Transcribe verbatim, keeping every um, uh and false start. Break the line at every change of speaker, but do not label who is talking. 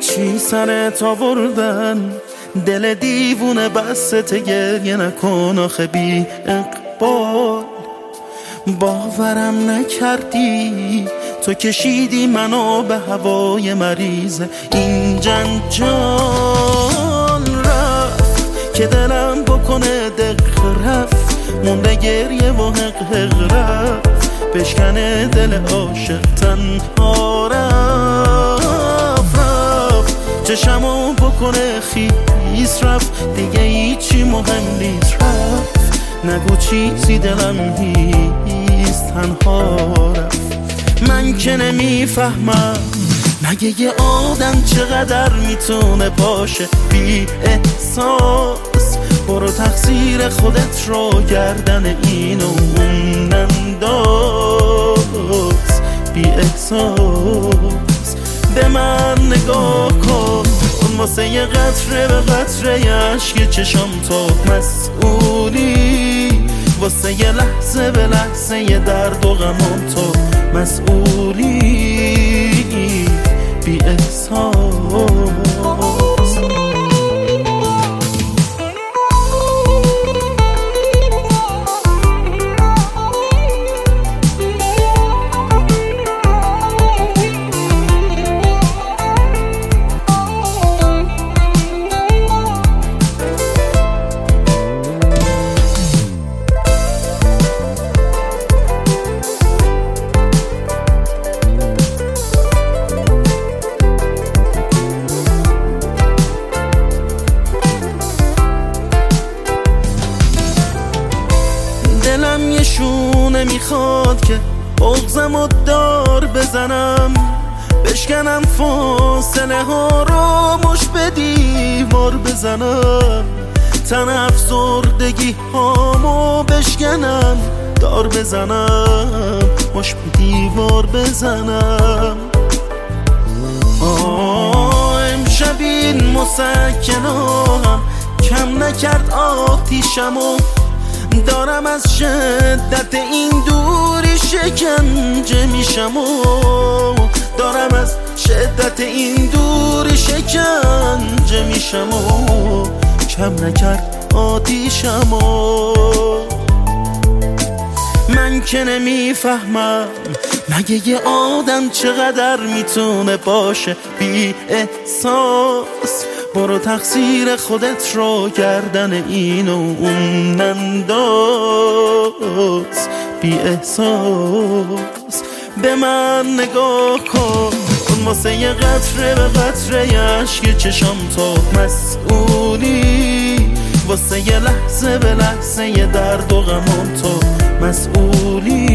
چی سرت آوردن؟ دل دیوونه بسته گریه نکن آخه بی اقبال. باورم نکردی تو کشیدی منو به هوای مریض این جنجال. رفت که دلم بکنه دق رفت، مونده گریه و حق حق رفت، بشکنه دل عاشق تنها رفت. رفت چشمو بکنه خیس رفت، دیگه هیچی مهم نیست رفت. نگو چیزی دلم نیست تنها رفت. من که نمیفهمم مگه یه آدم چقدر میتونه باشه بی احساس. برو تقصیر خودت رو گردن اینو اون ننداز. بی احساس به من نگاه کن، واسه یه قطره به قطره عشق چشم تو مسئولی. واسه یه لحظه به لحظه یه درد و غمم تو مسئولی. بی احساس دلم یه شونه میخواد که بغضم و دار بزنم، بشکنم فاصله ها رو مش به دیوار بزنم. تن افسردگی هامو بشکنم دار بزنم، مش به دیوار بزنم. آه امشب این مسکنم کم نکرد آتیشمو، دارم از شدت این دوری شکنجه میشم و دارم از شدت این دوری شکنجه میشم و کم نکرد آتیشم و من که نمیفهمم مگه یه آدم چقدر میتونه باشه بی احساس. برو تقصیر خودت رو گردن اینو اون ننداز. بی احساس به من نگاه کن، واسه یه قطره به قطره عشق چشم تو مسئولی. واسه یه لحظه به لحظه یه درد و غمم تو مسئولی.